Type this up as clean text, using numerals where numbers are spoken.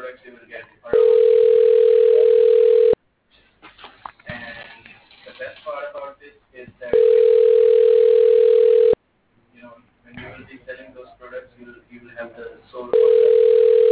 products you will get around. And the best part about this is that when you will be selling those products, you will have the sole control.